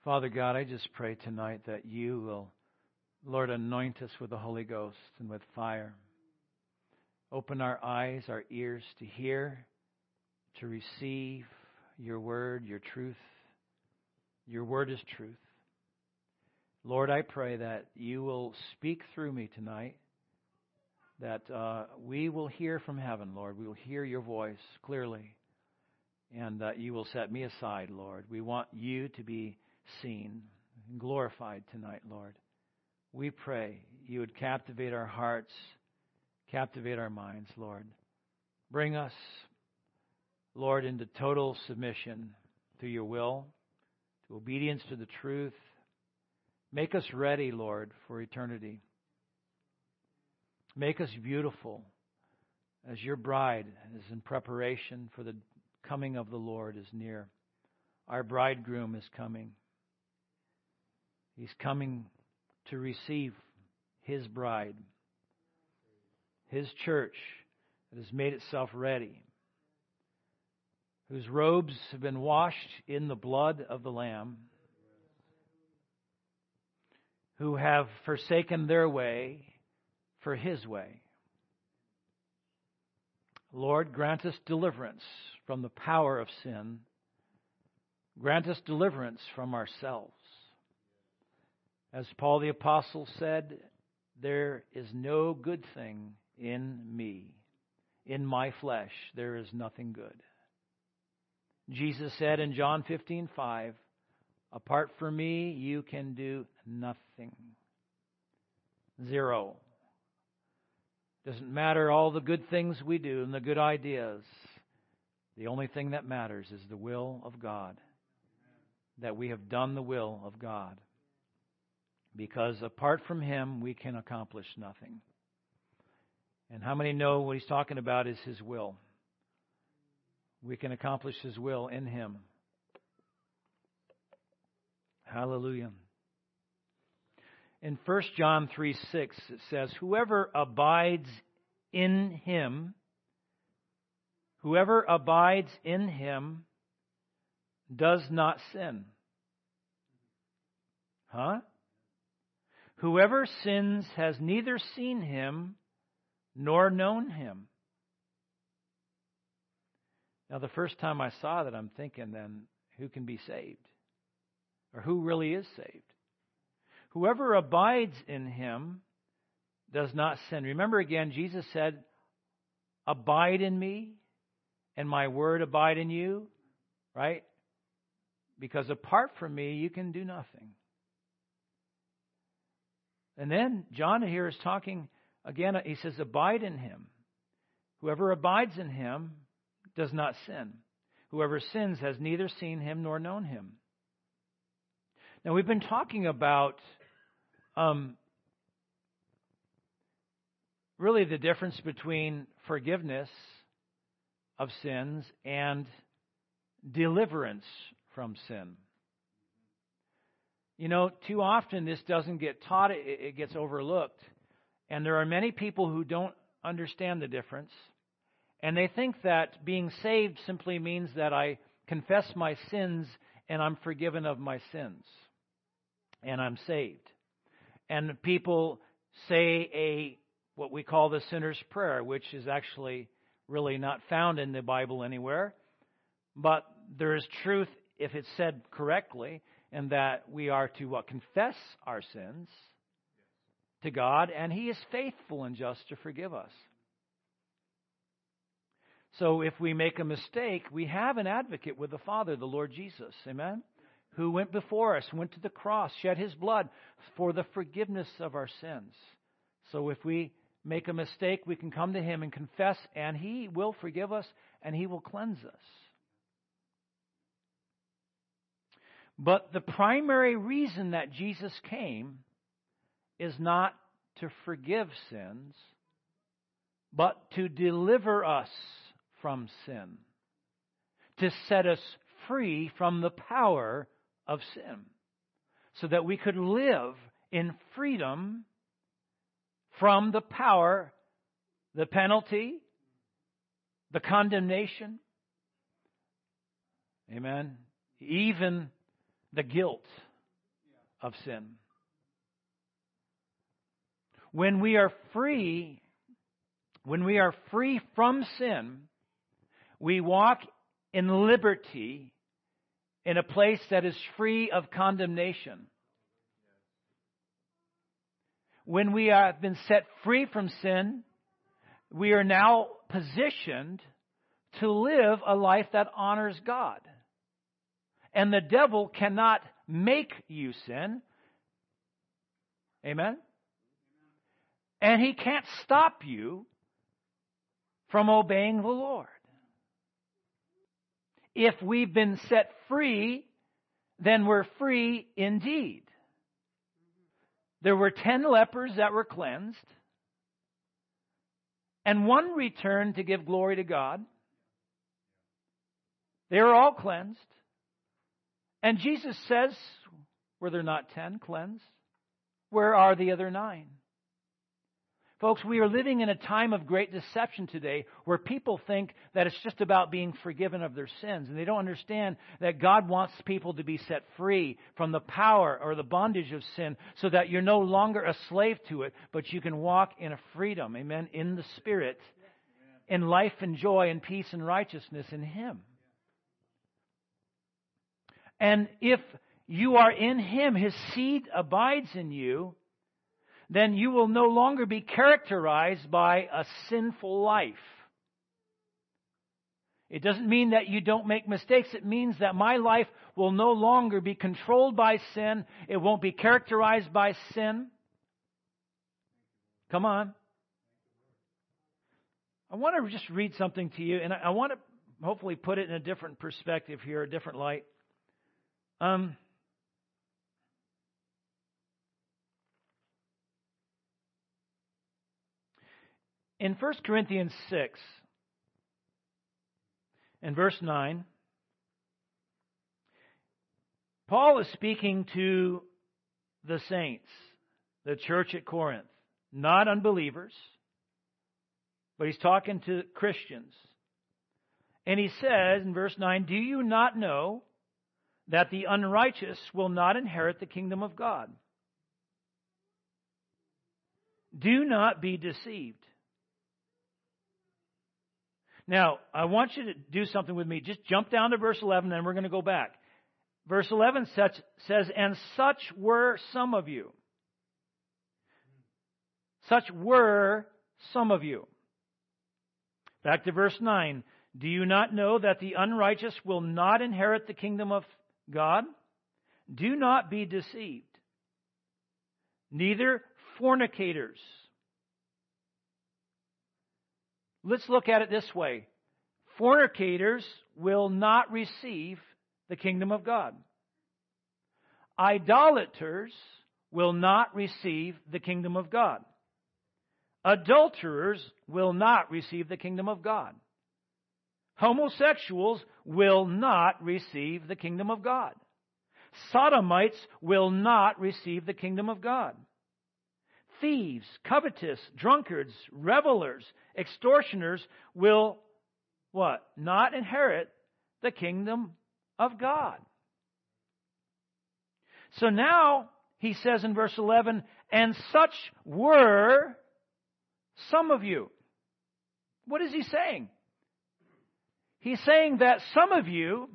Father God, I just pray tonight that you will, Lord, anoint us with the Holy Ghost and with fire. Open our eyes, our ears to hear, to receive your word, your truth. Your word is truth. Lord, I pray that you will speak through me tonight, that we will hear from heaven, Lord. We will hear your voice clearly, and that you will set me aside, Lord. We want you to be seen and glorified tonight, Lord. We pray you would captivate our hearts, captivate our minds, Lord. Bring us, Lord, into total submission to your will, to obedience to the truth. Make us ready, Lord, for eternity. Make us beautiful as your bride is in preparation for the coming of the Lord is near. Our bridegroom is coming. He's coming to receive his bride, his church that has made itself ready, whose robes have been washed in the blood of the Lamb, who have forsaken their way for his way. Lord, grant us deliverance from the power of sin. Grant us deliverance from ourselves. As Paul the Apostle said, there is no good thing in me. In my flesh, there is nothing good. Jesus said in John 15:5, apart from me, you can do nothing. Zero. Doesn't matter all the good things we do and the good ideas. The only thing that matters is the will of God. That we have done the will of God. Because apart from him, we can accomplish nothing. And how many know what he's talking about is his will? We can accomplish his will in him. Hallelujah. In 1 John 3:6, it says, whoever abides in him does not sin. Whoever sins has neither seen him nor known him. Now, the first time I saw that, I'm thinking then, who can be saved? Or who really is saved? Whoever abides in him does not sin. Remember again, Jesus said, abide in me and my word abide in you, right? Because apart from me, you can do nothing. And then John here is talking again, he says, abide in him. Whoever abides in him does not sin. Whoever sins has neither seen him nor known him. Now, we've been talking about really the difference between forgiveness of sins and deliverance from sin. You know, too often this doesn't get taught, it gets overlooked. And there are many people who don't understand the difference. And they think that being saved simply means that I confess my sins and I'm forgiven of my sins. And I'm saved. And people say what we call the sinner's prayer, which is actually really not found in the Bible anywhere. But there is truth if it's said correctly, and that we are to confess our sins to God, and he is faithful and just to forgive us. So if we make a mistake, we have an advocate with the Father, the Lord Jesus. Amen? Who went before us, went to the cross, shed his blood for the forgiveness of our sins. So if we make a mistake, we can come to him and confess, and he will forgive us, and he will cleanse us. But the primary reason that Jesus came is not to forgive sins, but to deliver us from sin, to set us free from the power of sin, so that we could live in freedom from the power, the penalty, the condemnation, amen, even the guilt of sin. When we are free from sin, we walk in liberty in a place that is free of condemnation. When we have been set free from sin, we are now positioned to live a life that honors God. And the devil cannot make you sin. Amen? And he can't stop you from obeying the Lord. If we've been set free, then we're free indeed. There were 10 lepers that were cleansed, and one returned to give glory to God. They were all cleansed. And Jesus says, were there not 10 cleansed? Where are the other 9? Folks, we are living in a time of great deception today where people think that it's just about being forgiven of their sins. And they don't understand that God wants people to be set free from the power or the bondage of sin so that you're no longer a slave to it, but you can walk in a freedom, amen, in the Spirit, in life and joy and peace and righteousness in Him. And if you are in Him, His seed abides in you, then you will no longer be characterized by a sinful life. It doesn't mean that you don't make mistakes. It means that my life will no longer be controlled by sin. It won't be characterized by sin. Come on. I want to just read something to you, and I want to hopefully put it in a different perspective here, a different light. In 1 Corinthians 6, in verse 9, Paul is speaking to the saints, the church at Corinth, not unbelievers, but he's talking to Christians. And he says in verse 9, "Do you not know that the unrighteous will not inherit the kingdom of God? Do not be deceived." Now, I want you to do something with me. Just jump down to verse 11, and we're going to go back. Verse 11 says, "And such were some of you." Such were some of you. Back to verse 9. "Do you not know that the unrighteous will not inherit the kingdom of God? Do not be deceived. Neither fornicators." Let's look at it this way. Fornicators will not receive the kingdom of God. Idolaters will not receive the kingdom of God. Adulterers will not receive the kingdom of God. Homosexuals will not receive the kingdom of God. Sodomites will not receive the kingdom of God. Thieves, covetous, drunkards, revelers, extortioners will what? Not inherit the kingdom of God. So now he says in verse 11, "And such were some of you." What is he saying? He's saying that some of you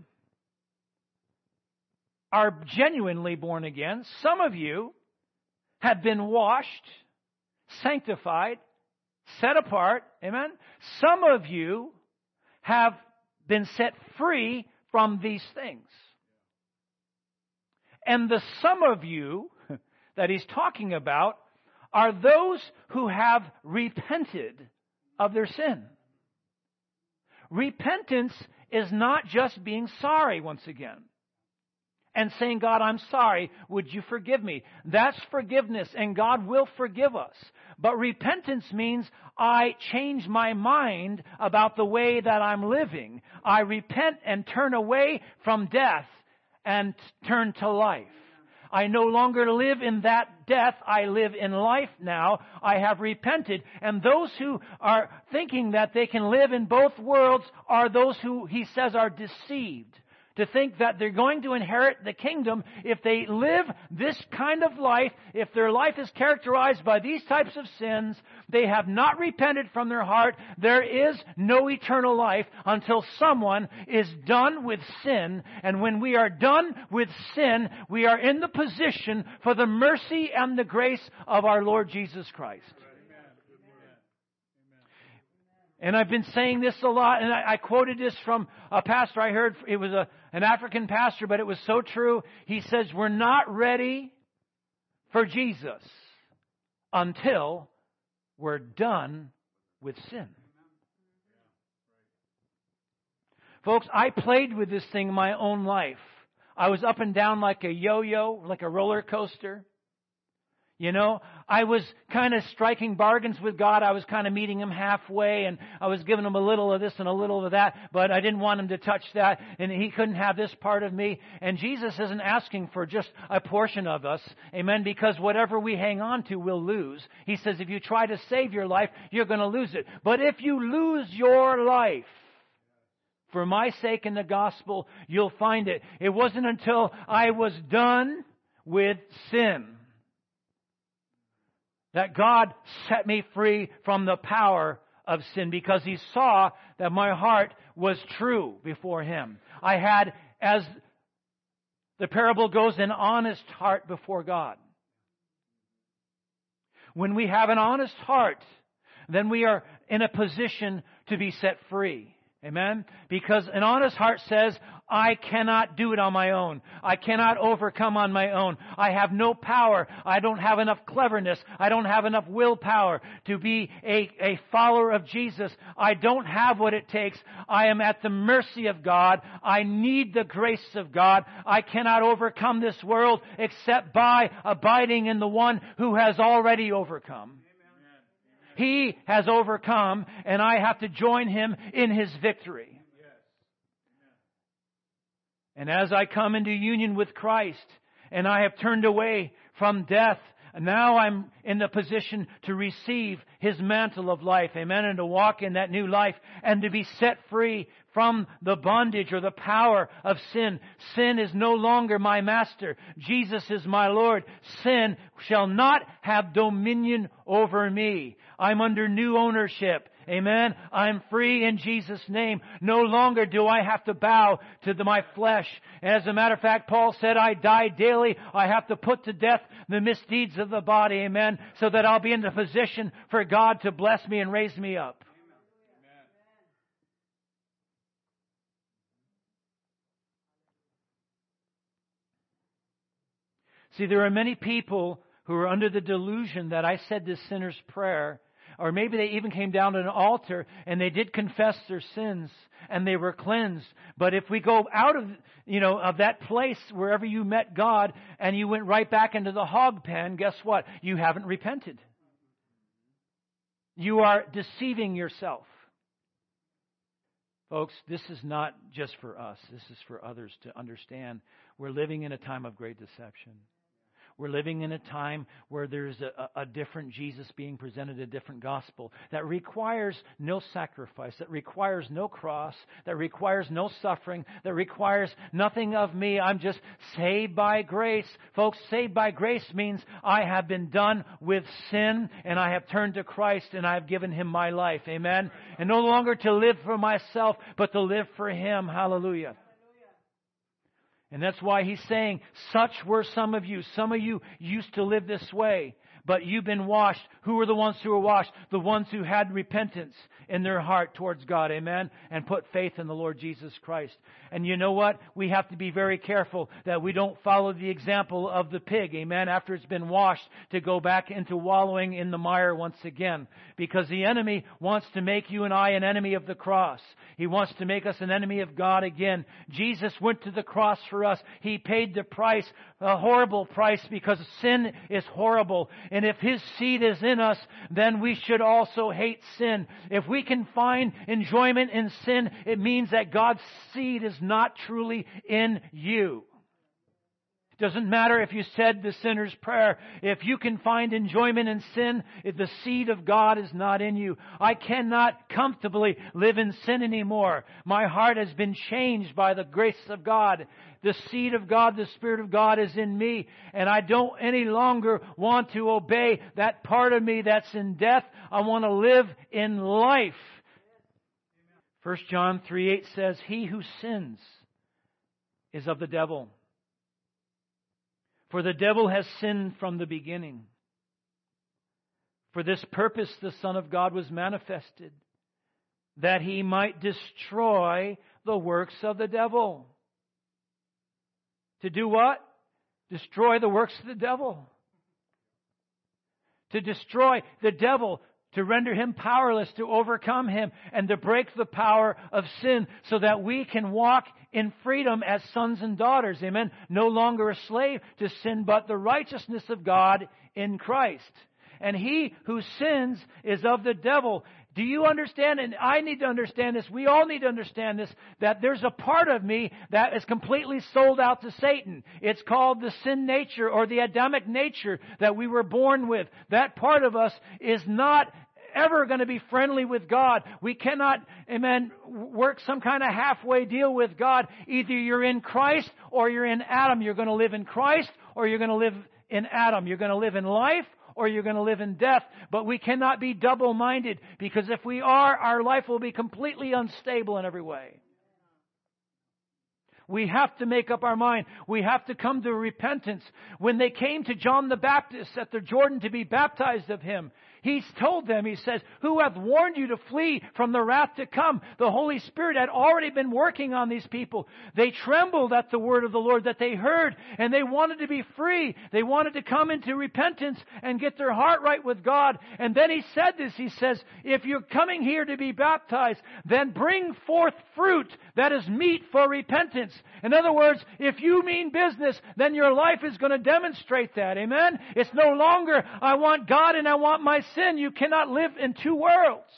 are genuinely born again. Some of you have been washed, sanctified, set apart. Amen? Some of you have been set free from these things. And the some of you that he's talking about are those who have repented of their sin. Repentance is not just being sorry once again and saying, "God, I'm sorry. Would you forgive me?" That's forgiveness, and God will forgive us. But repentance means I change my mind about the way that I'm living. I repent and turn away from death and turn to life. I no longer live in that death. I live in life now. I have repented. And those who are thinking that they can live in both worlds are those who, he says, are deceived. to think that they're going to inherit the kingdom if they live this kind of life, if their life is characterized by these types of sins, they have not repented from their heart. There is no eternal life until someone is done with sin. And when we are done with sin, we are in the position for the mercy and the grace of our Lord Jesus Christ. And I've been saying this a lot, and I quoted this from a pastor I heard. It was an African pastor, but it was so true. He says, we're not ready for Jesus until we're done with sin. Folks, I played with this thing my own life. I was up and down like a yo-yo, like a roller coaster. You know, I was kind of striking bargains with God. I was kind of meeting Him halfway, and I was giving Him a little of this and a little of that, but I didn't want Him to touch that, and He couldn't have this part of me. And Jesus isn't asking for just a portion of us, amen, because whatever we hang on to, we'll lose. He says if you try to save your life, you're going to lose it. But if you lose your life for my sake in the gospel, you'll find it. It wasn't until I was done with sin that God set me free from the power of sin, because He saw that my heart was true before Him. I had, as the parable goes, an honest heart before God. When we have an honest heart, then we are in a position to be set free. Amen? Because an honest heart says, I cannot do it on my own. I cannot overcome on my own. I have no power. I don't have enough cleverness. I don't have enough willpower to be a follower of Jesus. I don't have what it takes. I am at the mercy of God. I need the grace of God. I cannot overcome this world except by abiding in the one who has already overcome. He has overcome, and I have to join Him in His victory. And as I come into union with Christ, and I have turned away from death, now I'm in the position to receive His mantle of life, amen, and to walk in that new life and to be set free from the bondage or the power of sin. Sin is no longer my master. Jesus is my Lord. Sin shall not have dominion over me. I'm under new ownership. Amen. I'm free in Jesus' name. No longer do I have to bow to my flesh. As a matter of fact, Paul said, I die daily. I have to put to death the misdeeds of the body. Amen. So that I'll be in the position for God to bless me and raise me up. See, there are many people who are under the delusion that I said this sinner's prayer, or maybe they even came down to an altar and they did confess their sins and they were cleansed. But if we go out of, of that place wherever you met God and you went right back into the hog pen, guess what? You haven't repented. You are deceiving yourself. Folks, this is not just for us. This is for others to understand. We're living in a time of great deception. We're living in a time where there's a different Jesus being presented, a different gospel that requires no sacrifice, that requires no cross, that requires no suffering, that requires nothing of me. I'm just saved by grace. Folks, saved by grace means I have been done with sin and I have turned to Christ and I have given Him my life. Amen? And no longer to live for myself, but to live for Him. Hallelujah. And that's why He's saying, such were some of you. Some of you used to live this way, but you've been washed. Who were the ones who were washed? The ones who had repentance in their heart towards God, amen, and put faith in the Lord Jesus Christ. And you know what? We have to be very careful that we don't follow the example of the pig, amen, after it's been washed, to go back into wallowing in the mire once again. Because the enemy wants to make you and I an enemy of the cross. He wants to make us an enemy of God again. Jesus went to the cross for us. He paid the price, a horrible price, because sin is horrible. And if His seed is in us, then we should also hate sin. If we can find enjoyment in sin, it means that God's seed is not truly in you. Doesn't matter if you said the sinner's prayer. If you can find enjoyment in sin, if the seed of God is not in you. I cannot comfortably live in sin anymore. My heart has been changed by the grace of God. The seed of God, the Spirit of God is in me. And I don't any longer want to obey that part of me that's in death. I want to live in life. 1 John 3:8 says, He who sins is of the devil. For the devil has sinned from the beginning. For this purpose the Son of God was manifested, that He might destroy the works of the devil. To do what? Destroy the works of the devil. To destroy the devil, to render him powerless, to overcome him, and to break the power of sin so that we can walk in freedom as sons and daughters. Amen. No longer a slave to sin, but the righteousness of God in Christ. And he who sins is of the devil. Do you understand? And I need to understand this. We all need to understand this, that there's a part of me that is completely sold out to Satan. It's called the sin nature or the Adamic nature that we were born with. That part of us is not ever going to be friendly with God. We cannot, amen, work some kind of halfway deal with God. Either you're in Christ or you're in Adam. You're going to live in Christ or you're going to live in Adam. You're going to live in life or you're going to live in death. But we cannot be double-minded, because if we are, our life will be completely unstable in every way. We have to make up our mind. We have to come to repentance. When they came to John the Baptist at the Jordan to be baptized of him, he told them, he says, who hath warned you to flee from the wrath to come? The Holy Spirit had already been working on these people. They trembled at the word of the Lord that they heard, and they wanted to be free. They wanted to come into repentance and get their heart right with God. And then he said this, he says, if you're coming here to be baptized, then bring forth fruit that is meet for repentance. In other words, if you mean business, then your life is going to demonstrate that. Amen? It's no longer, I want God and I want my sin. You cannot live in two worlds.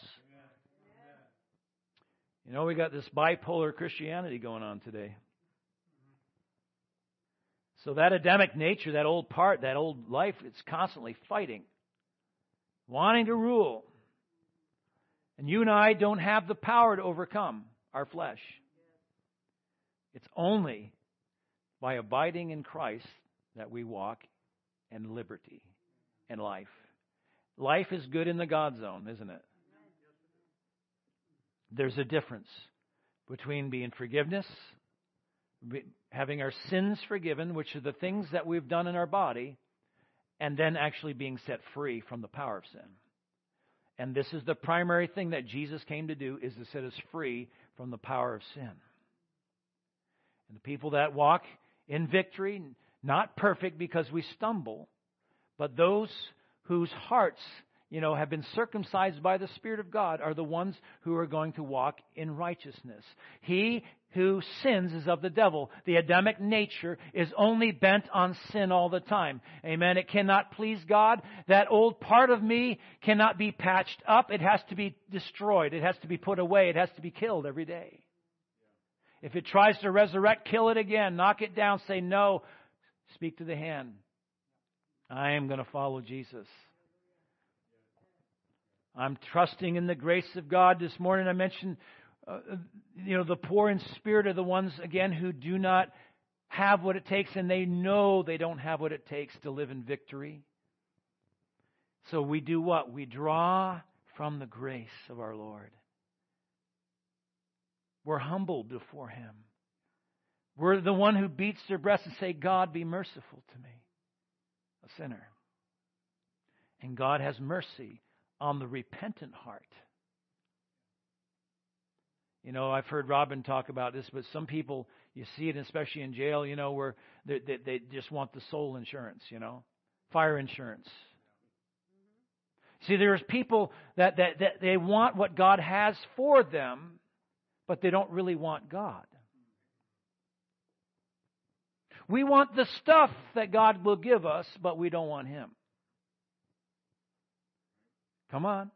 You know, we got this bipolar Christianity going on today. So that Adamic nature, that old part, that old life, it's constantly fighting, wanting to rule. And you and I don't have the power to overcome our flesh. It's only by abiding in Christ that we walk in liberty and life. Life is good in the God zone, isn't it? There's a difference between being forgiveness, having our sins forgiven, which are the things that we've done in our body, and then actually being set free from the power of sin. And this is the primary thing that Jesus came to do, is to set us free from the power of sin. And the people that walk in victory, not perfect because we stumble, but those whose hearts, have been circumcised by the Spirit of God are the ones who are going to walk in righteousness. He who sins is of the devil. The Adamic nature is only bent on sin all the time. Amen. It cannot please God. That old part of me cannot be patched up. It has to be destroyed. It has to be put away. It has to be killed every day. If it tries to resurrect, kill it again. Knock it down. Say no. Speak to the hand. I am going to follow Jesus. I'm trusting in the grace of God. This morning I mentioned, the poor in spirit are the ones, again, who do not have what it takes, and they know they don't have what it takes to live in victory. So we do what? We draw from the grace of our Lord. We're humbled before Him. We're the one who beats their breast and say, God, be merciful to me, a sinner. And God has mercy on the repentant heart. I've heard Robin talk about this, but some people, you see it especially in jail, where they just want the soul insurance, fire insurance. See, there's people that they want what God has for them, but they don't really want God. We want the stuff that God will give us, but we don't want Him. Come on.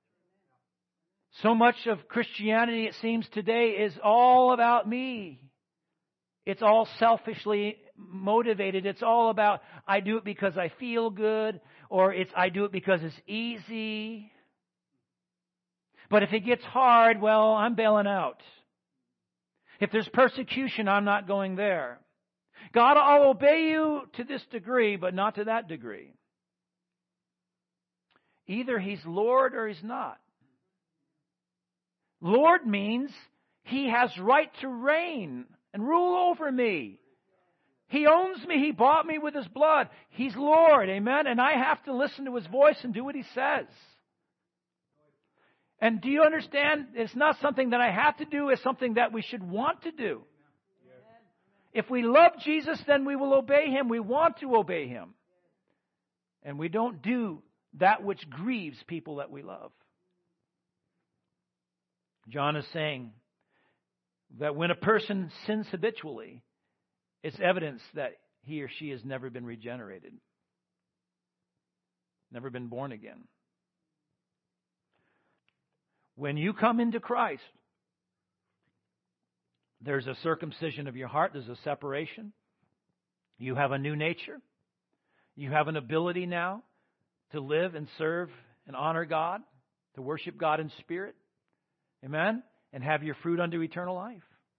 So much of Christianity, it seems today, is all about me. It's all selfishly motivated. It's all about, I do it because I feel good, or I do it because it's easy. But if it gets hard, well, I'm bailing out. If there's persecution, I'm not going there. God, I'll obey you to this degree, but not to that degree. Either He's Lord or He's not. Lord means He has right to reign and rule over me. He owns me. He bought me with His blood. He's Lord. Amen? And I have to listen to His voice and do what He says. And do you understand? It's not something that I have to do. It's something that we should want to do. If we love Jesus, then we will obey Him. We want to obey Him. And we don't do that which grieves people that we love. John is saying that when a person sins habitually, it's evidence that he or she has never been regenerated, never been born again. When you come into Christ, there's a circumcision of your heart. There's a separation. You have a new nature. You have an ability now to live and serve and honor God, to worship God in spirit. Amen? And have your fruit unto eternal life.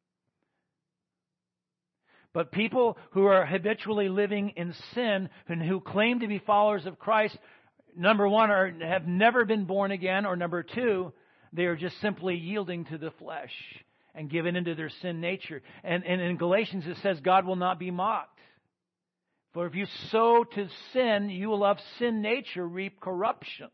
But people who are habitually living in sin and who claim to be followers of Christ, number one, have never been born again, or number two, they are just simply yielding to the flesh and giving into their sin nature. And in Galatians it says God will not be mocked. For if you sow to sin, you will of sin nature reap corruption.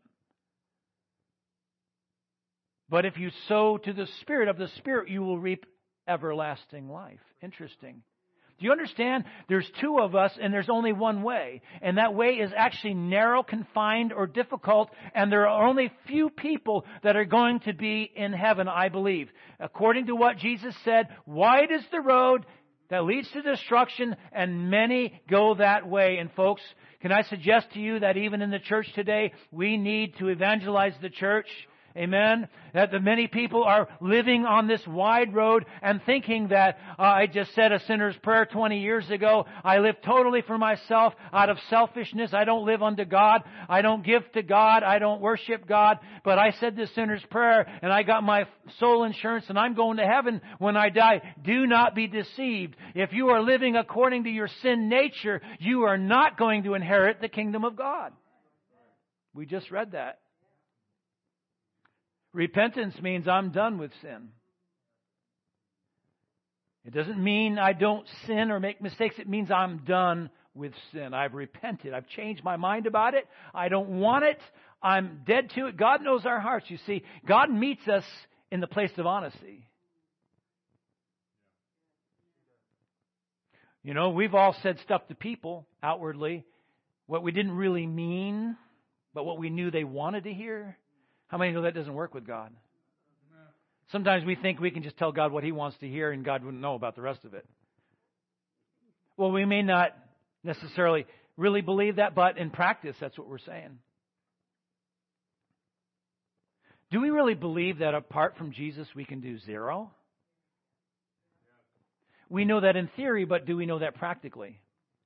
But if you sow to the Spirit of the Spirit, you will reap everlasting life. Interesting. Do you understand? There's two of us and there's only one way. And that way is actually narrow, confined, or difficult. And there are only few people that are going to be in heaven, I believe. According to what Jesus said, wide is the road that leads to destruction, and many go that way. And folks, can I suggest to you that even in the church today, we need to evangelize the church? Amen. That the many people are living on this wide road and thinking that I just said a sinner's prayer 20 years ago. I live totally for myself out of selfishness. I don't live unto God. I don't give to God. I don't worship God. But I said this sinner's prayer and I got my soul insurance and I'm going to heaven when I die. Do not be deceived. If you are living according to your sin nature, you are not going to inherit the kingdom of God. We just read that. Repentance means I'm done with sin. It doesn't mean I don't sin or make mistakes. It means I'm done with sin. I've repented. I've changed my mind about it. I don't want it. I'm dead to it. God knows our hearts, you see. God meets us in the place of honesty. You know, we've all said stuff to people outwardly, what we didn't really mean, but what we knew they wanted to hear. How many know that doesn't work with God? Sometimes we think we can just tell God what He wants to hear and God wouldn't know about the rest of it. Well, we may not necessarily really believe that, but in practice, that's what we're saying. Do we really believe that apart from Jesus we can do zero? We know that in theory, but do we know that practically?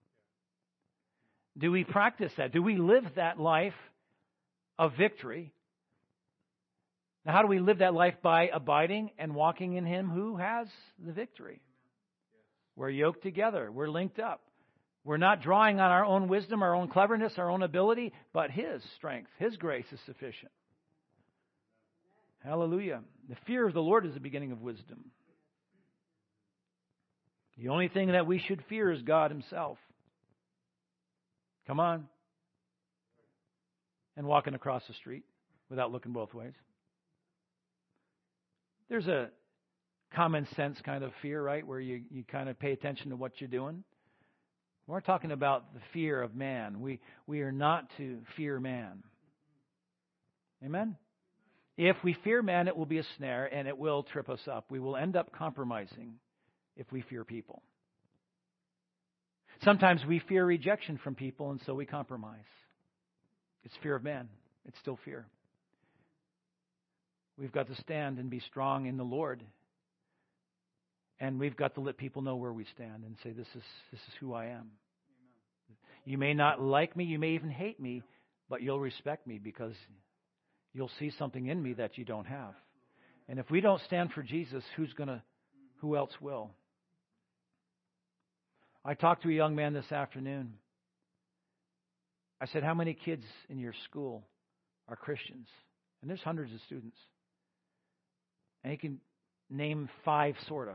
Do we practice that? Do we live that life of victory? Now, how do we live that life? By abiding and walking in Him who has the victory. We're yoked together. We're linked up. We're not drawing on our own wisdom, our own cleverness, our own ability, but His strength, His grace is sufficient. Hallelujah. The fear of the Lord is the beginning of wisdom. The only thing that we should fear is God Himself. Come on. And walking across the street without looking both ways. There's a common sense kind of fear, right, where you kind of pay attention to what you're doing. We're talking about the fear of man. We are not to fear man. Amen? If we fear man, it will be a snare and it will trip us up. We will end up compromising if we fear people. Sometimes we fear rejection from people and so we compromise. It's fear of man. It's still fear. We've got to stand and be strong in the Lord And we've got to let people know where we stand and say, this is who I am. You may not like me, you may even hate me, but you'll respect me because you'll see something in me that you don't have. And if we don't stand for Jesus, who else will? I talked to a young man this afternoon. I said, how many kids in your school are Christians? And there's hundreds of students. And he can name 5 sorta.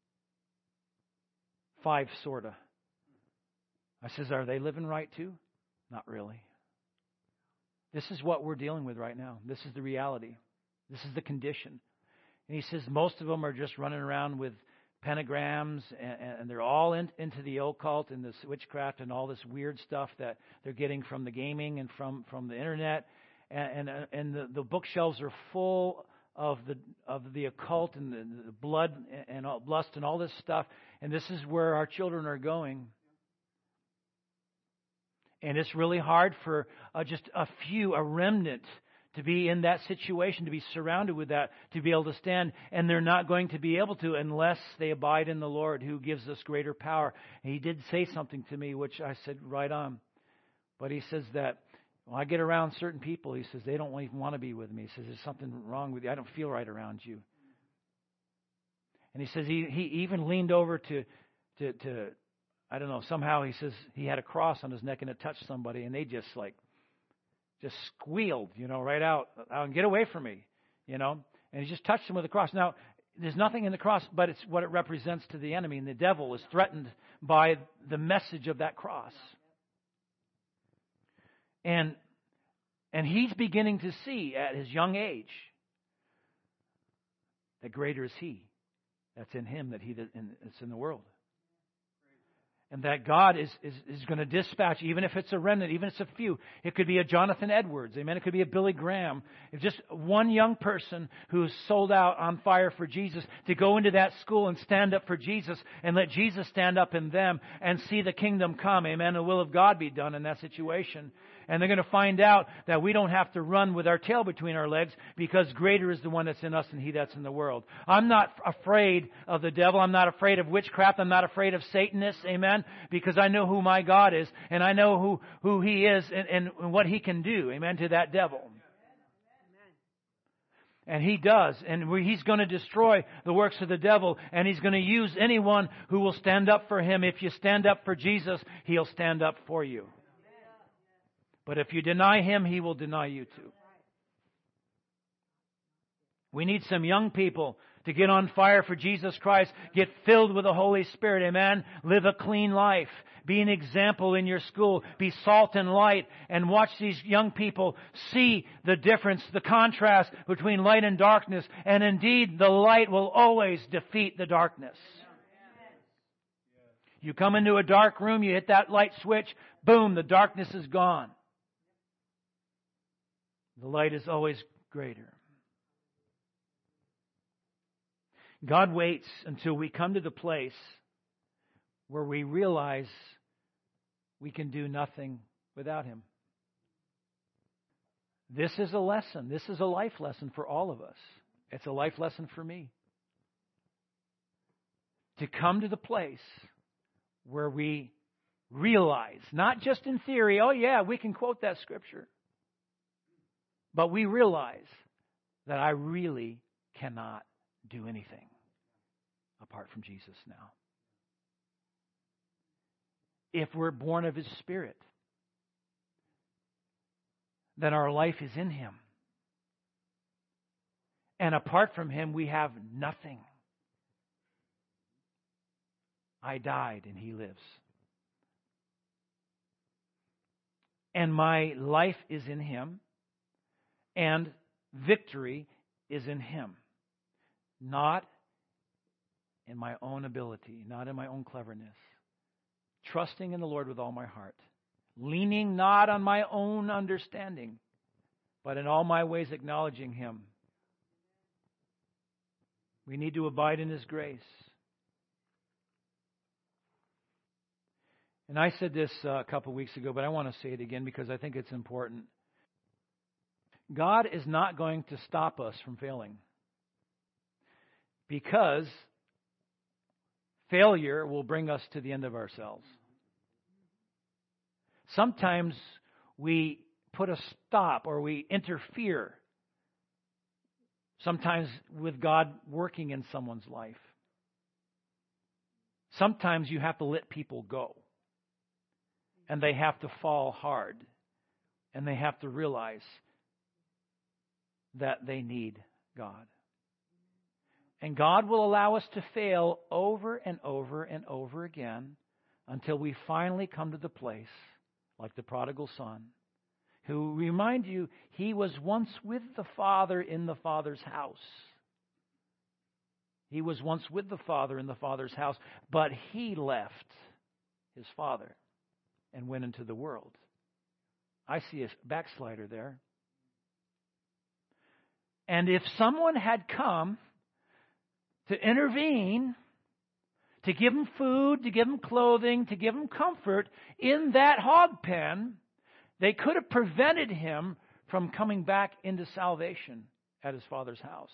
5 sorta. I says, are they living right too? Not really. This is what we're dealing with right now. This is the reality. This is the condition. And he says most of them are just running around with pentagrams, and they're all into the occult and this witchcraft and all this weird stuff that they're getting from the gaming and from the internet. And the bookshelves are full of the occult and the blood and lust and all this stuff. And this is where our children are going. And it's really hard for just a remnant, to be in that situation, to be surrounded with that, to be able to stand. And they're not going to be able to unless they abide in the Lord, who gives us greater power. And he did say something to me, which I said, right on. But he says that when I get around certain people, he says, they don't even want to be with me. He says, there's something wrong with you. I don't feel right around you. And he says he even leaned over to I don't know, somehow he says he had a cross on his neck and it touched somebody, and they just squealed, right out and get away from me, And he just touched him with the cross. Now, there's nothing in the cross, but it's what it represents to the enemy. And the devil is threatened by the message of that cross. And he's beginning to see at his young age that greater is he that's in him that that's in the world. And that God is going to dispatch, even if it's a remnant, even if it's a few. It could be a Jonathan Edwards, amen. It could be a Billy Graham. If just one young person who's sold out on fire for Jesus to go into that school and stand up for Jesus and let Jesus stand up in them and see the kingdom come, amen. The will of God be done in that situation. And they're going to find out that we don't have to run with our tail between our legs, because greater is the one that's in us than he that's in the world. I'm not afraid of the devil. I'm not afraid of witchcraft. I'm not afraid of Satanists. Amen. Because I know who my God is, and I know who he is and what he can do. Amen. To that devil. And he does. And he's going to destroy the works of the devil. And he's going to use anyone who will stand up for him. If you stand up for Jesus, he'll stand up for you. But if you deny him, he will deny you too. We need some young people to get on fire for Jesus Christ. Get filled with the Holy Spirit. Amen. Live a clean life. Be an example in your school. Be salt and light. And watch these young people see the difference, the contrast between light and darkness. And indeed, the light will always defeat the darkness. You come into a dark room, you hit that light switch, boom, the darkness is gone. The light is always greater. God waits until we come to the place where we realize we can do nothing without him. This is a lesson. This is a life lesson for all of us. It's a life lesson for me. To come to the place where we realize, not just in theory, oh yeah, we can quote that scripture. But we realize that I really cannot do anything apart from Jesus now. If we're born of his Spirit, then our life is in him. And apart from him, we have nothing. I died and he lives. And my life is in him. And victory is in him. Not in my own ability, not in my own cleverness. Trusting in the Lord with all my heart. Leaning not on my own understanding, but in all my ways acknowledging him. We need to abide in his grace. And I said this a couple weeks ago, but I want to say it again because I think it's important. God is not going to stop us from failing, because failure will bring us to the end of ourselves. Sometimes we put a stop or we interfere, sometimes with God working in someone's life. Sometimes you have to let people go. And they have to fall hard. And they have to realize that they need God. And God will allow us to fail over and over and over again until we finally come to the place, like the prodigal son, who, remind you, he was once with the Father in the Father's house. He was once with the Father in the Father's house, but he left his Father and went into the world. I see a backslider there. And if someone had come to intervene, to give him food, to give him clothing, to give him comfort in that hog pen, they could have prevented him from coming back into salvation at his Father's house.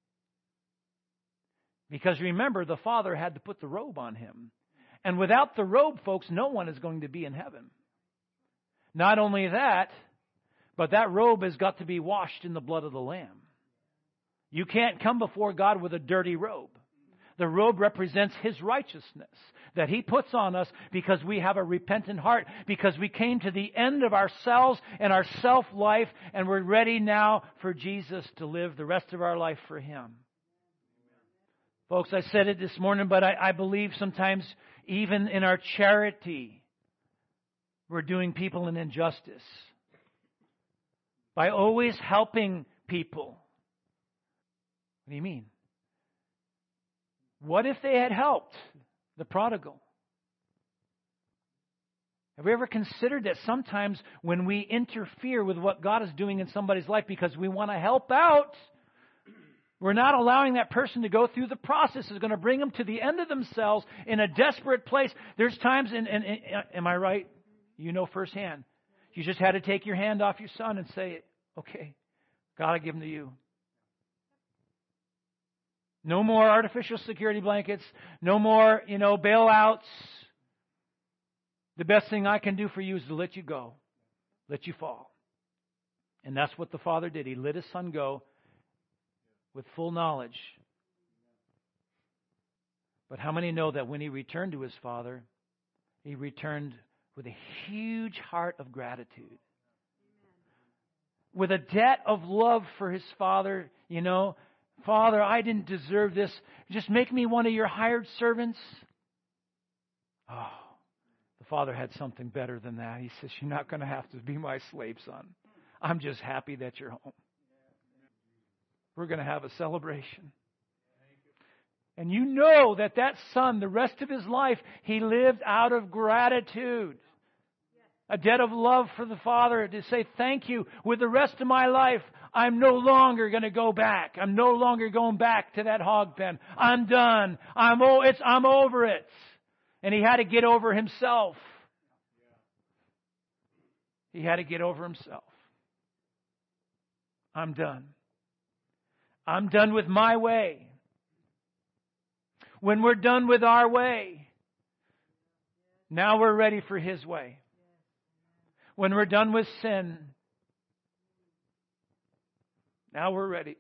Because remember, the Father had to put the robe on him. And without the robe, folks, no one is going to be in heaven. Not only that, but that robe has got to be washed in the blood of the Lamb. You can't come before God with a dirty robe. The robe represents His righteousness that He puts on us because we have a repentant heart, because we came to the end of ourselves and our self-life, and we're ready now for Jesus to live the rest of our life for Him. Folks, I said it this morning, but I believe sometimes even in our charity, we're doing people an injustice by always helping people. What do you mean? What if they had helped the prodigal? Have we ever considered that sometimes when we interfere with what God is doing in somebody's life because we want to help out, we're not allowing that person to go through the process. It's going to bring them to the end of themselves in a desperate place. There's times, am I right? You know firsthand. You just had to take your hand off your son and say, okay, God, I give him to you. No more artificial security blankets. No more, bailouts. The best thing I can do for you is to let you go. Let you fall. And that's what the Father did. He let His Son go with full knowledge. But how many know that when He returned to His Father, He returned with a huge heart of gratitude? With a debt of love for His Father, Father, I didn't deserve this. Just make me one of your hired servants. Oh, the Father had something better than that. He says, you're not going to have to be my slave, son. I'm just happy that you're home. We're going to have a celebration. And you know that son, the rest of his life, he lived out of gratitude. A debt of love for the Father to say thank you. With the rest of my life, I'm no longer going to go back. I'm no longer going back to that hog pen. I'm done. I'm over it. And he had to get over himself. He had to get over himself. I'm done. I'm done with my way. When we're done with our way, now we're ready for His way. When we're done with sin, now we're ready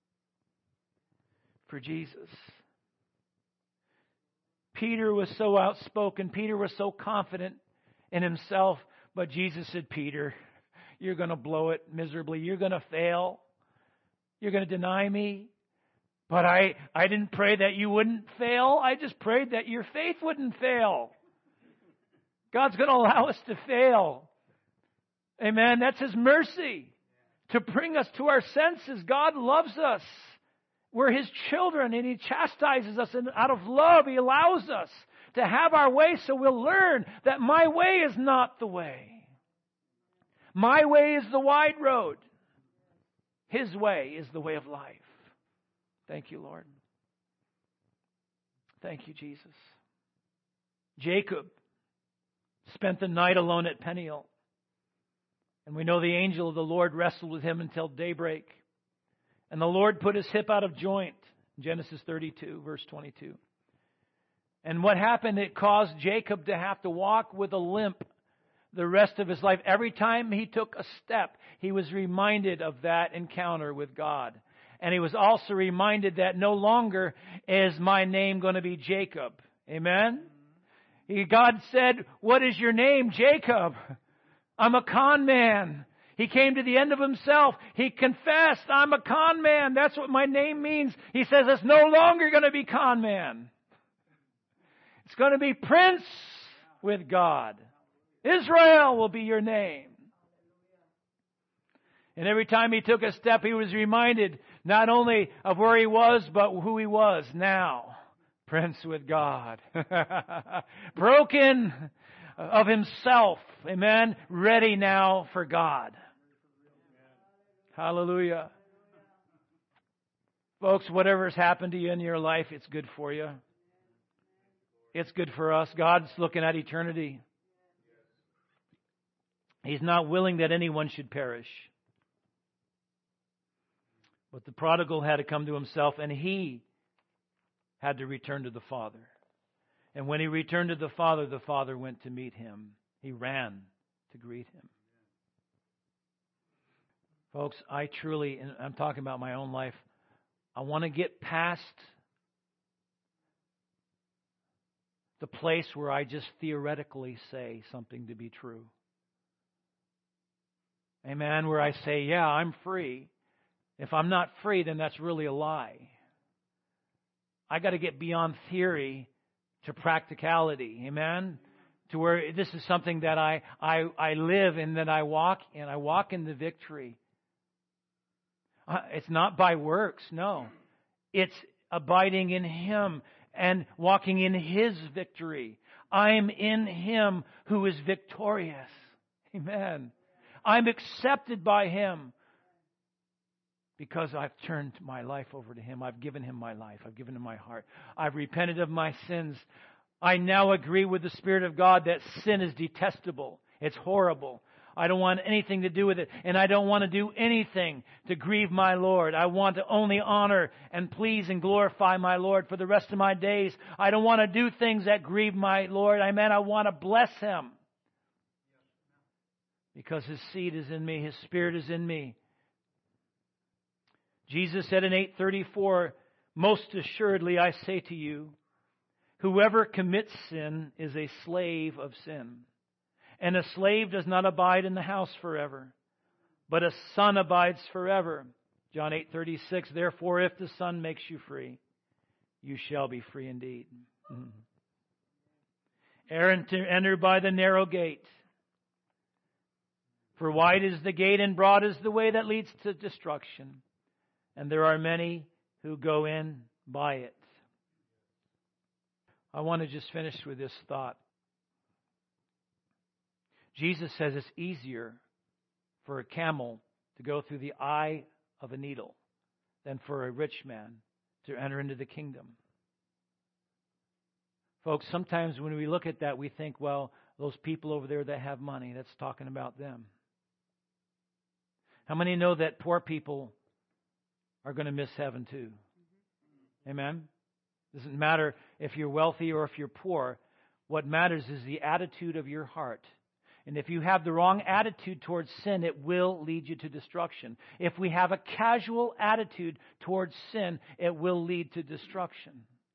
for Jesus. Peter was so outspoken. Peter was so confident in himself. But Jesus said, Peter, you're going to blow it miserably. You're going to fail. You're going to deny me. But I didn't pray that you wouldn't fail. I just prayed that your faith wouldn't fail. God's going to allow us to fail. Amen. That's His mercy to bring us to our senses. God loves us. We're His children, and He chastises us. And out of love, He allows us to have our way so we'll learn that my way is not the way. My way is the wide road. His way is the way of life. Thank you, Lord. Thank you, Jesus. Jacob spent the night alone at Peniel. And we know the angel of the Lord wrestled with him until daybreak. And the Lord put his hip out of joint. Genesis 32, verse 22. And what happened, it caused Jacob to have to walk with a limp the rest of his life. Every time he took a step, he was reminded of that encounter with God. And he was also reminded that no longer is my name going to be Jacob. Amen? God said, what is your name? Jacob. I'm a con man. He came to the end of himself. He confessed, I'm a con man. That's what my name means. He says, it's no longer going to be con man. It's going to be Prince with God. Israel will be your name. And every time he took a step, he was reminded not only of where he was, but who he was now. Prince with God. Broken of himself. Amen. Ready now for God. Hallelujah. Folks, whatever has happened to you in your life, it's good for you. It's good for us. God's looking at eternity. He's not willing that anyone should perish. But the prodigal had to come to himself, and he had to return to the Father. And when he returned to the Father went to meet him. He ran to greet him. Folks, I truly, and I'm talking about my own life, I want to get past the place where I just theoretically say something to be true. Amen. Where I say, yeah, I'm free. If I'm not free, then that's really a lie. I got to get beyond theory to practicality. Amen. To where this is something that I live and that I walk in. I walk in the victory. It's not by works, no. It's abiding in Him and walking in His victory. I'm in Him who is victorious. Amen. I'm accepted by Him because I've turned my life over to Him. I've given Him my life. I've given Him my heart. I've repented of my sins. I now agree with the Spirit of God that sin is detestable. It's horrible. I don't want anything to do with it. And I don't want to do anything to grieve my Lord. I want to only honor and please and glorify my Lord for the rest of my days. I don't want to do things that grieve my Lord. Amen. I want to bless Him. Because His seed is in me. His Spirit is in me. Jesus said in 8:34, most assuredly I say to you, whoever commits sin is a slave of sin. And a slave does not abide in the house forever, but a son abides forever. John 8:36, therefore if the Son makes you free, you shall be free indeed. Enter by the narrow gate. For wide is the gate and broad is the way that leads to destruction. And there are many who go in by it. I want to just finish with this thought. Jesus says it's easier for a camel to go through the eye of a needle than for a rich man to enter into the kingdom. Folks, sometimes when we look at that, we think, well, those people over there that have money, that's talking about them. How many know that poor people are going to miss heaven too? Amen? Doesn't matter if you're wealthy or if you're poor. What matters is the attitude of your heart. And if you have the wrong attitude towards sin, it will lead you to destruction. If we have a casual attitude towards sin, it will lead to destruction.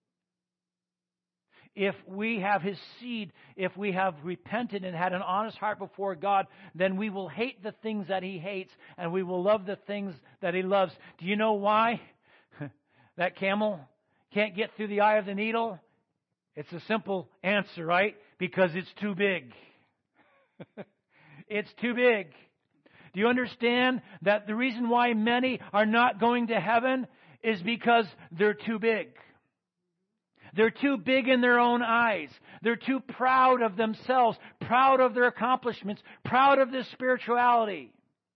If we have His seed, if we have repented and had an honest heart before God, then we will hate the things that He hates and we will love the things that He loves. Do you know why that camel can't get through the eye of the needle? It's a simple answer, right? Because it's too big. It's too big. Do you understand that the reason why many are not going to heaven is because they're too big? They're too big in their own eyes. They're too proud of themselves, proud of their accomplishments, proud of their spirituality,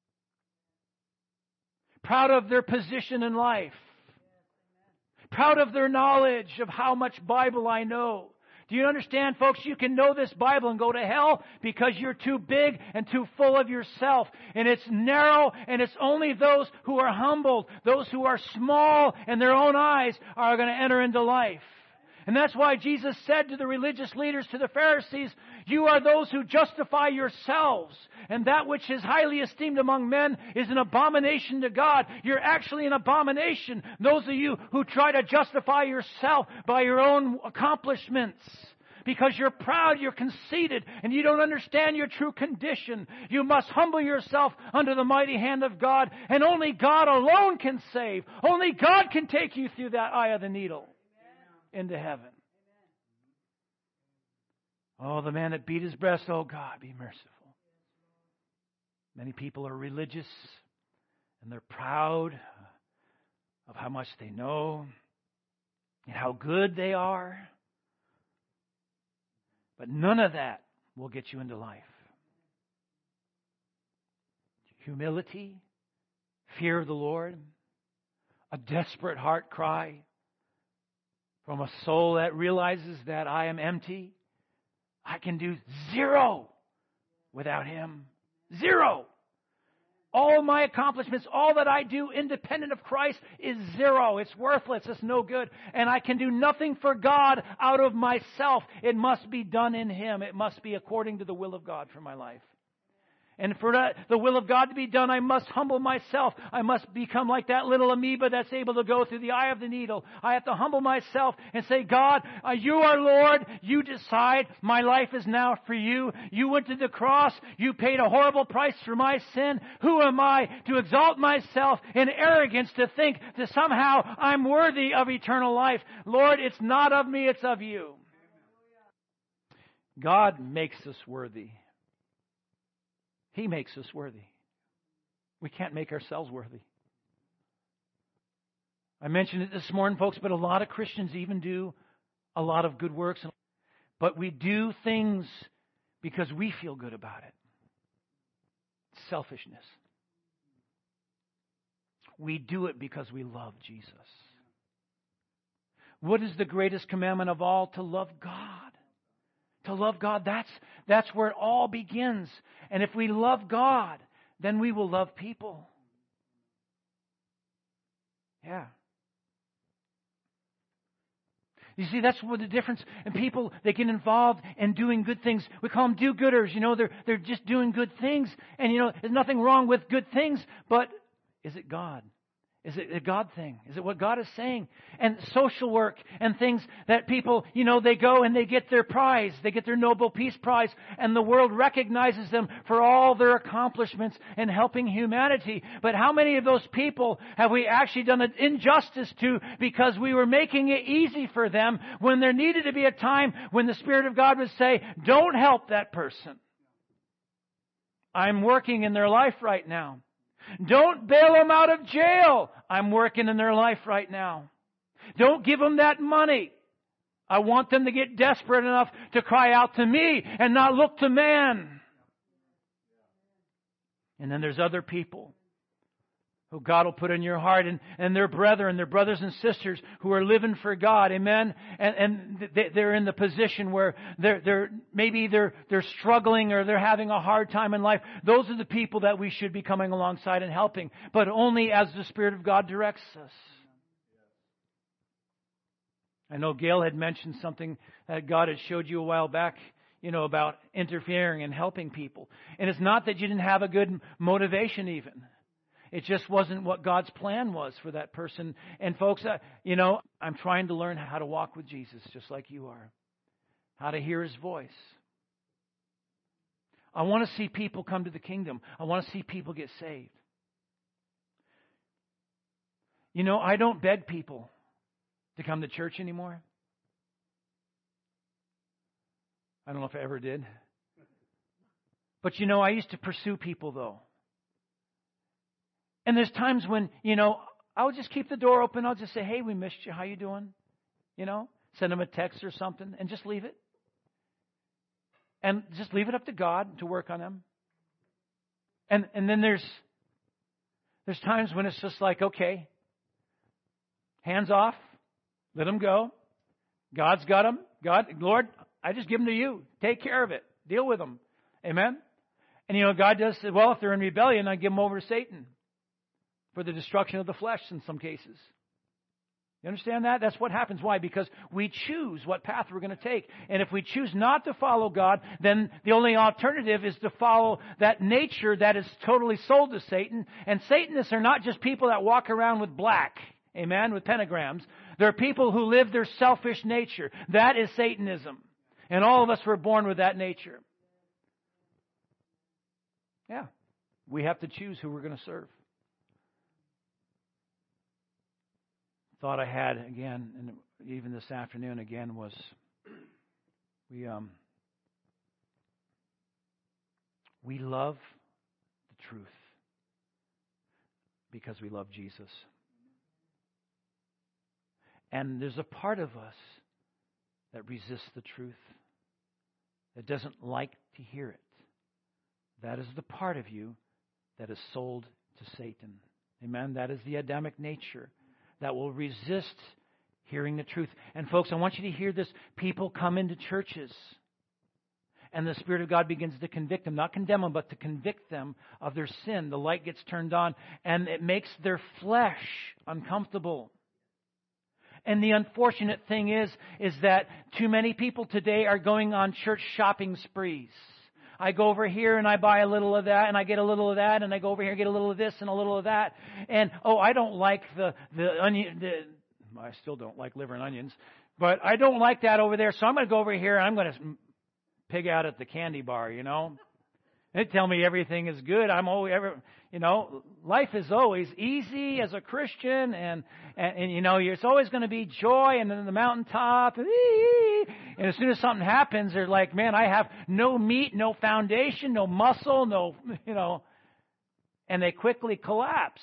proud of their position in life, proud of their knowledge of how much Bible I know. Do you understand, folks? You can know this Bible and go to hell because you're too big and too full of yourself. And it's narrow, and it's only those who are humbled, those who are small in their own eyes are going to enter into life. And that's why Jesus said to the religious leaders, to the Pharisees, you are those who justify yourselves, and that which is highly esteemed among men is an abomination to God. You're actually an abomination. Those of you who try to justify yourself by your own accomplishments, because you're proud, you're conceited, and you don't understand your true condition. You must humble yourself under the mighty hand of God, and only God alone can save. Only God can take you through that eye of the needle into heaven. Oh, the man that beat his breast, oh God, be merciful. Many people are religious, and they're proud of how much they know and how good they are. But none of that will get you into life. Humility, fear of the Lord, a desperate heart cry from a soul that realizes that I am empty. I can do zero without Him. Zero. All my accomplishments, all that I do independent of Christ is zero. It's worthless. It's no good. And I can do nothing for God out of myself. It must be done in Him. It must be according to the will of God for my life. And for the will of God to be done, I must humble myself. I must become like that little amoeba that's able to go through the eye of the needle. I have to humble myself and say, God, you are Lord. You decide. My life is now for you. You went to the cross. You paid a horrible price for my sin. Who am I to exalt myself in arrogance to think that somehow I'm worthy of eternal life? Lord, it's not of me, it's of you. God makes us worthy. He makes us worthy. We can't make ourselves worthy. I mentioned it this morning, folks, but a lot of Christians even do a lot of good works. But we do things because we feel good about it. Selfishness. We do it because we love Jesus. What is the greatest commandment of all? To love God. To love God, that's where it all begins. And if we love God, then we will love people. Yeah. You see, that's what the difference. And people, they get involved in doing good things. We call them do-gooders. You know, they're just doing good things. And, you know, there's nothing wrong with good things. But is it God? Is it a God thing? Is it what God is saying? And social work and things that people, you know, they go and they get their prize. They get their Nobel Peace Prize. And the world recognizes them for all their accomplishments in helping humanity. But how many of those people have we actually done an injustice to because we were making it easy for them when there needed to be a time when the Spirit of God would say, don't help that person. I'm working in their life right now. Don't bail them out of jail. I'm working in their life right now. Don't give them that money. I want them to get desperate enough to cry out to me and not look to man. And then there's other people who God will put in your heart, and their brethren, their brothers and sisters who are living for God, amen. And they're in the position where they're struggling or they're having a hard time in life. Those are the people that we should be coming alongside and helping, but only as the Spirit of God directs us. I know Gail had mentioned something that God had showed you a while back, you know, about interfering and helping people. And it's not that you didn't have a good motivation even. It just wasn't what God's plan was for that person. And folks, you know, I'm trying to learn how to walk with Jesus just like you are. How to hear His voice. I want to see people come to the kingdom. I want to see people get saved. You know, I don't beg people to come to church anymore. I don't know if I ever did. But you know, I used to pursue people though. And there's times when, you know, I'll just keep the door open. I'll just say, hey, we missed you. How you doing? You know, send them a text or something and just leave it. And just leave it up to God to work on them. And then there's times when it's just like, okay, hands off, let them go. God's got them. Lord, I just give them to you. Take care of it. Deal with them. Amen? And, you know, God does say, well, if they're in rebellion, I give them over to Satan for the destruction of the flesh in some cases. You understand that? That's what happens. Why? Because we choose what path we're going to take. And if we choose not to follow God, then the only alternative is to follow that nature that is totally sold to Satan. And Satanists are not just people that walk around with black, amen, with pentagrams. They're people who live their selfish nature. That is Satanism. And all of us were born with that nature. Yeah. We have to choose who we're going to serve. Thought I had again, and even this afternoon again, was we love the truth because we love Jesus. And there's a part of us that resists the truth, that doesn't like to hear it. That is the part of you that is sold to Satan. Amen? That is the Adamic nature that will resist hearing the truth. And folks, I want you to hear this. People come into churches, and the Spirit of God begins to convict them, not condemn them, but to convict them of their sin. The light gets turned on, and it makes their flesh uncomfortable. And the unfortunate thing is that too many people today are going on church shopping sprees. I go over here and I buy a little of that and I get a little of that, and I go over here and get a little of this and a little of that. And, I don't like the onion. I still don't like liver and onions, but I don't like that over there. So I'm going to go over here and I'm going to pig out at the candy bar, They tell me everything is good. Life is always easy as a Christian, and it's always going to be joy, and then the mountaintop. And as soon as something happens, they're like, man, I have no meat, no foundation, no muscle, and they quickly collapse.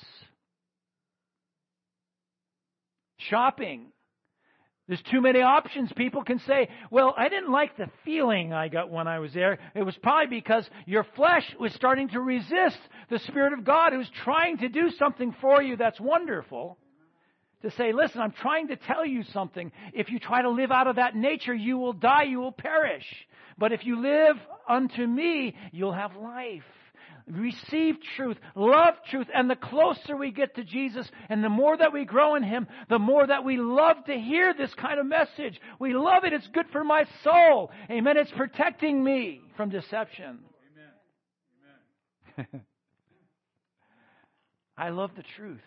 Shopping. There's too many options. People can say, well, I didn't like the feeling I got when I was there. It was probably because your flesh was starting to resist the Spirit of God, who's trying to do something for you that's wonderful. To say, listen, I'm trying to tell you something. If you try to live out of that nature, you will die, you will perish. But if you live unto me, you'll have life. Receive truth, love truth, and the closer we get to Jesus and the more that we grow in Him, the more that we love to hear this kind of message. We love it. It's good for my soul. Amen. It's protecting me from deception. Amen. I love the truth.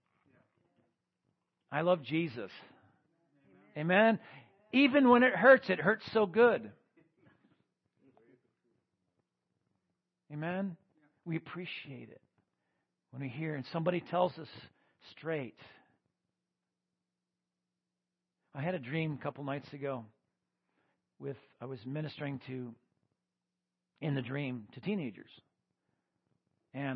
I love Jesus. Amen. Even when it hurts so good. Amen. We appreciate it when we hear and somebody tells us straight. I had a dream a couple nights ago I was ministering in the dream to teenagers. And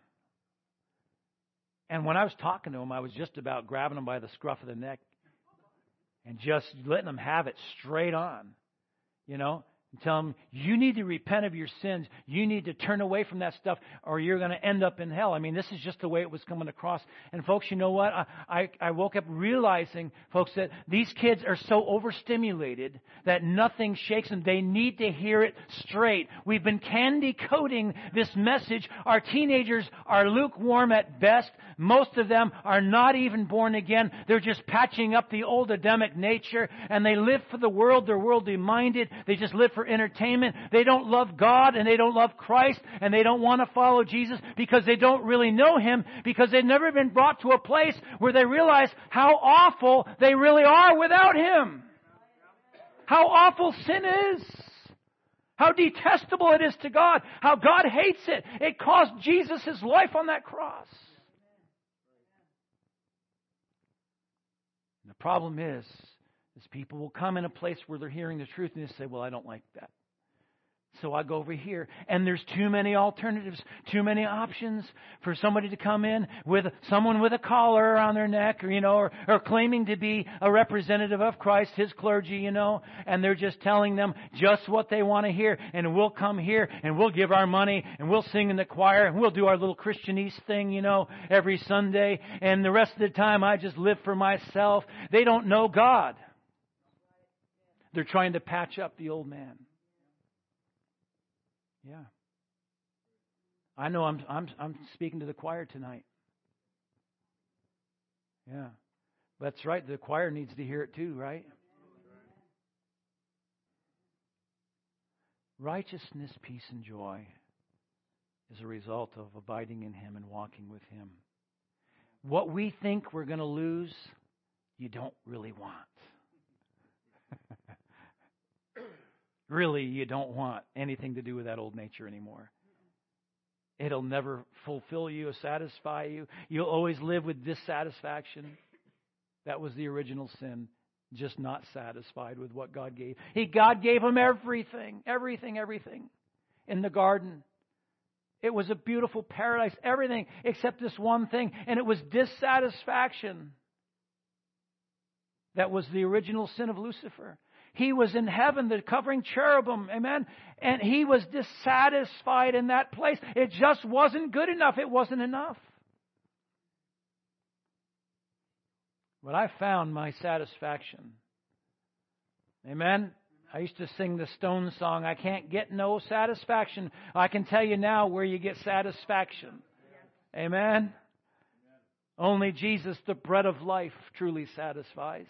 when I was talking to them, I was just about grabbing them by the scruff of the neck and just letting them have it straight on, and tell them, you need to repent of your sins. You need to turn away from that stuff, or you're going to end up in hell. I mean, this is just the way it was coming across. And folks, you know what? I woke up realizing, folks, that these kids are so overstimulated that nothing shakes them. They need to hear it straight. We've been candy coating this message. Our teenagers are lukewarm at best. Most of them are not even born again. They're just patching up the old Adamic nature, and they live for the world. They're worldly minded. They just live for entertainment. They don't love God, and they don't love Christ, and they don't want to follow Jesus because they don't really know Him, because they've never been brought to a place where they realize how awful they really are without Him. How awful sin is. How detestable it is to God. How God hates it. It cost Jesus His life on that cross. And the problem is people will come in a place where they're hearing the truth and they say, well, I don't like that. So I go over here, and there's too many alternatives, too many options for somebody to come in with someone with a collar around their neck, or claiming to be a representative of Christ, His clergy, and they're just telling them just what they want to hear. And we'll come here, and we'll give our money, and we'll sing in the choir, and we'll do our little Christianese thing, every Sunday. And the rest of the time, I just live for myself. They don't know God. They're trying to patch up the old man. Yeah. I know I'm speaking to the choir tonight. Yeah. That's right. The choir needs to hear it too, right? Righteousness, peace, and joy is a result of abiding in Him and walking with Him. What we think we're going to lose, you don't really want. Really, you don't want anything to do with that old nature anymore. It'll never fulfill you or satisfy you. You'll always live with dissatisfaction. That was the original sin. Just not satisfied with what God gave. God gave him everything. Everything. In the garden. It was a beautiful paradise. Everything except this one thing. And it was dissatisfaction. That was the original sin of Lucifer. He was in heaven, the covering cherubim. Amen. And he was dissatisfied in that place. It just wasn't good enough. It wasn't enough. But I found my satisfaction. Amen. I used to sing the Stones song, I can't get no satisfaction. I can tell you now where you get satisfaction. Amen. Only Jesus, the bread of life, truly satisfies.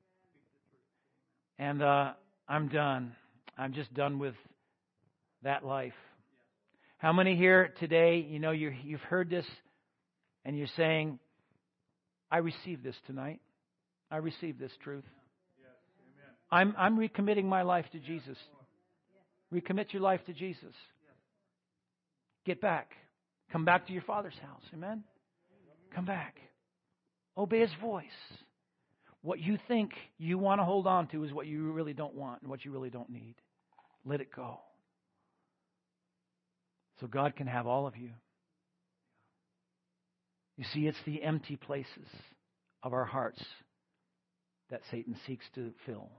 And I'm done. I'm just done with that life. How many here today, you've heard this and you're saying, I receive this tonight. I receive this truth. I'm recommitting my life to Jesus. Recommit your life to Jesus. Get back. Come back to your Father's house. Amen? Come back. Obey His voice. What you think you want to hold on to is what you really don't want and what you really don't need. Let it go. So God can have all of you. You see, it's the empty places of our hearts that Satan seeks to fill.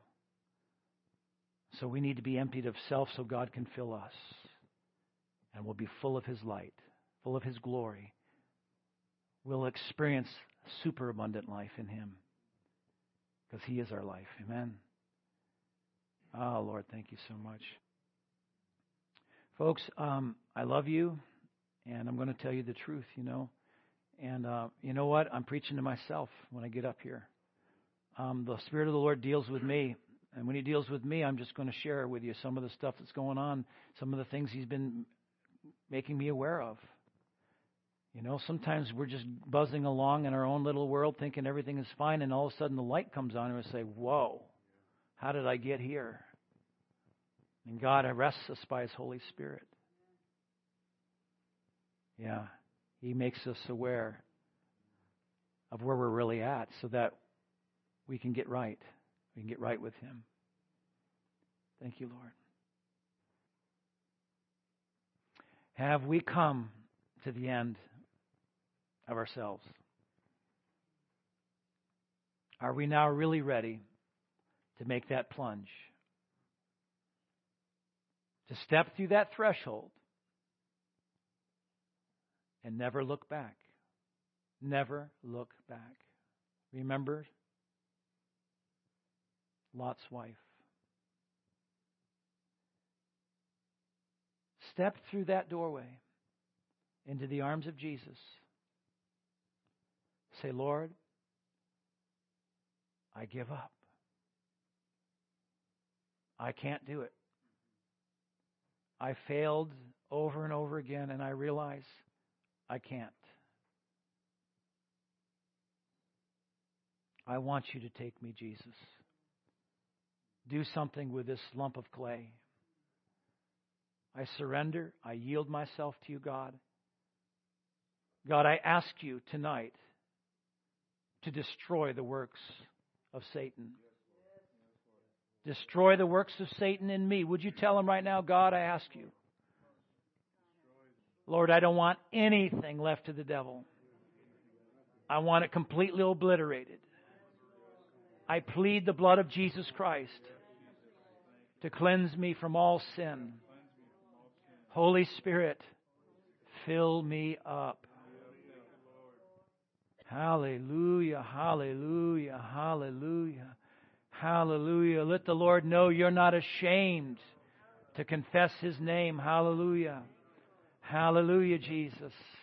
So we need to be emptied of self so God can fill us. And we'll be full of His light, full of His glory. We'll experience superabundant life in Him because He is our life. Amen. Oh, Lord, thank you so much. Folks, I love you, and I'm going to tell you the truth, And you know what? I'm preaching to myself when I get up here. The Spirit of the Lord deals with me. And when He deals with me, I'm just going to share with you some of the stuff that's going on, some of the things He's been making me aware of. Sometimes we're just buzzing along in our own little world thinking everything is fine, and all of a sudden the light comes on and we say, whoa, how did I get here? And God arrests us by His Holy Spirit. Yeah. He makes us aware of where we're really at so that we can get right. We can get right with Him. Thank you, Lord. Have we come to the end of ourselves? Are we now really ready to make that plunge? To step through that threshold and never look back. Never look back. Remember Lot's wife. Step through that doorway into the arms of Jesus. Say, Lord, I give up. I can't do it. I failed over and over again, and I realize I can't. I want you to take me, Jesus. Do something with this lump of clay. I surrender. I yield myself to you, God. God, I ask you tonight to destroy the works of Satan. Destroy the works of Satan in me. Would you tell him right now, God, I ask you. Lord, I don't want anything left to the devil. I want it completely obliterated. I plead the blood of Jesus Christ to cleanse me from all sin. Holy Spirit, fill me up. Hallelujah, hallelujah, hallelujah, hallelujah. Let the Lord know you're not ashamed to confess His name. Hallelujah. Hallelujah, Jesus.